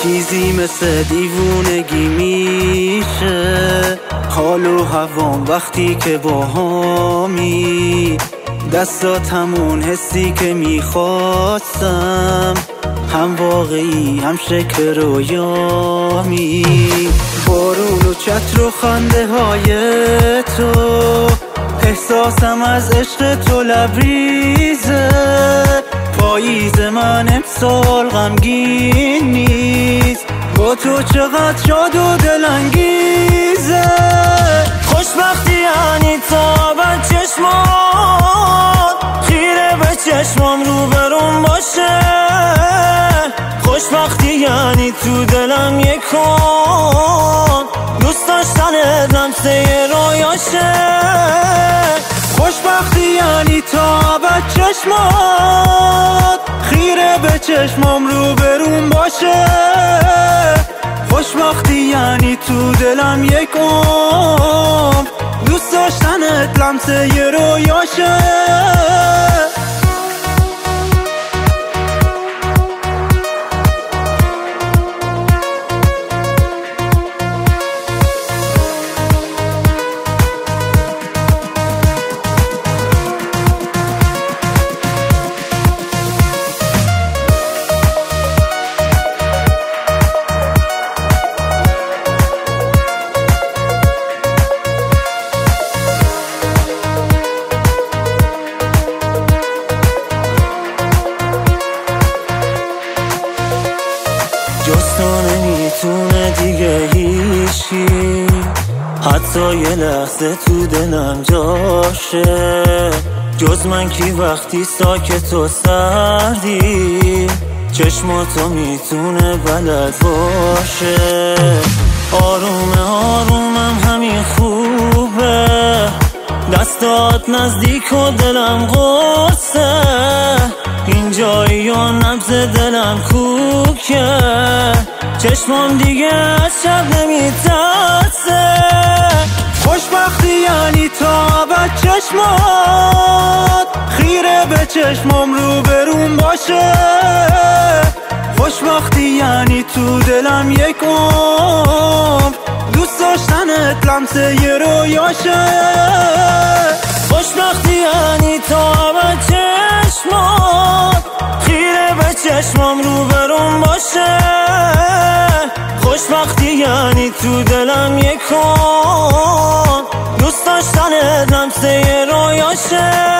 چیزی مثل دیوونگی میشه حال و هوام وقتی که باهامی، دستاتمون حسی که میخواستم هم واقعی هم شکل رویامی. بارون و چتر و خنده های تو، احساسم از عشق تو لبریزه. پاییز من امسال غمگین نیست، با تو چقدر شاد و دلانگیزه. خوشبختی یعنی تا به چشمات، خیره به چشمام رو برون باشه. خوشبختی یعنی تو دلم یکم دوست داشتن لمسه رویاشه. خوشبختی یعنی تا به چشمات، خیره به چشمام رو برون باشه. خوشبختی یعنی تو دلم یکم دوست داشتنت لمسه رویاشه. جز تو نمیتونه دیگه هیچی حتی یه لحظه تو دلم جاشه. جز من کی وقتی ساکت و سردی چشماتو میتونه بلد باشه. آرومه آرومم همین خوبه، دستات نزدیک و دلم قرصه. اینجایی و نبض دلم کوکه، چشمام دیگه از شب نمیترسه. خوشبختی یعنی تا به چشمات، خیره به چشمام رو برون باشه. خوشبختی یعنی تو دلم یکم دوست داشتنت لمسه رویاشه. خوشبختی یعنی تا به چشمات، خیره به چشمام رو برون باشه. خوشبختی یعنی تو دلم یکم دوست داشتن لمسه رویاشه.